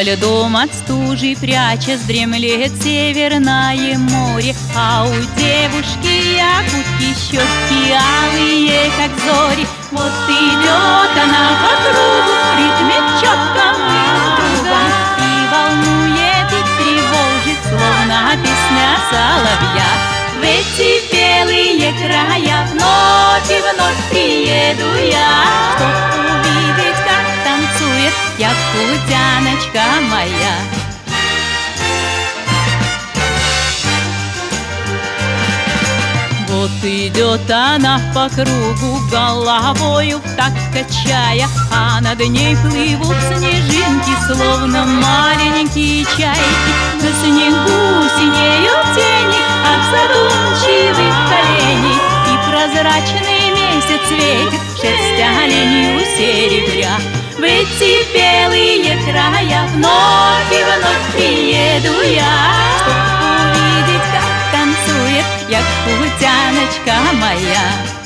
льдом от стужи прячась, дремлет Северное море, а у девушки якутки щеки алые, как зори. Вот идет она по кругу, ритмит четко мы кругом, и волнует, и тревожит, словно песня соловья. В эти белые края вновь и вновь приеду я, чтоб увидеть, как танцует якутяночка моя. Вот идет она по кругу, головою так качая, а над ней плывут снежинки, словно маленькие чайки. На снегу синеют тени от задумчивых коленей, и прозрачный месяц светит шерсть оленью серебря. В эти белые края вновь и вновь приеду я, чтоб увидеть, как танцует якутяночка моя.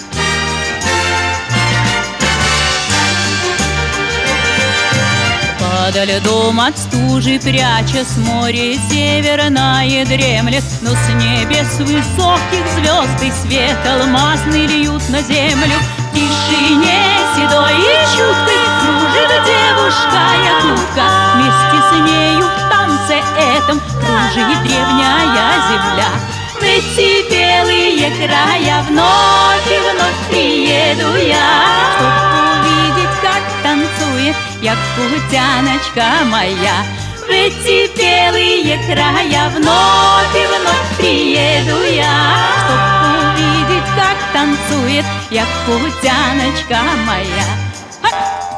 Под льдом от стужи прячась, море северное дремлет, но с небес высоких звезд и свет алмазный льют на землю. В тишине седой и чуткой кружит девушка якутка, вместе с нею в танце этом кружит древняя земля. В эти белые края вновь и вновь приеду я, чтоб увидеть, как танцует якутяночка моя. В эти белые края вновь и вновь приеду я, чтоб увидеть, как танцует якутяночка моя.